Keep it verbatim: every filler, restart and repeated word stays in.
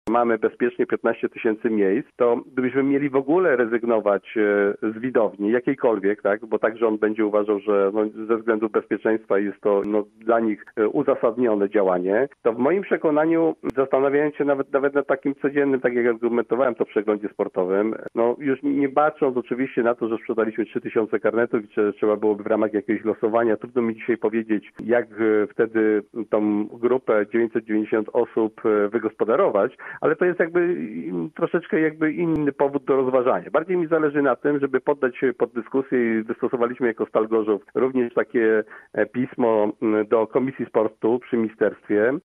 mamy bezpiecznie piętnaście tysięcy miejsc, to gdybyśmy mieli w ogóle rezygnować z widowni, jakiejkolwiek, tak, bo tak rząd będzie uważał, że no, ze względu bezpieczeństwa jest to no, dla nich uzasadnione działanie, to w moim przekonaniu, zastanawiając się nawet, nawet nad takim codziennym, tak jak argumentowałem to w przeglądzie sportowym, no już nie bacząc oczywiście na to, że sprzedaliśmy trzy tysiące karnetów i czy trzeba byłoby w ramach jakiegoś losowania, trudno mi dzisiaj powiedzieć, jak wtedy tą grupę dziewięćset dziewięćdziesiąt osób wygospodarować, ale to jest jakby troszeczkę jakby inny powód do rozważania. Bardziej mi zależy na tym, żeby poddać się pod dyskusję i wystosowaliśmy jako Stal Gorzów również takie pismo do Komisji Sportu przy ministerstwie,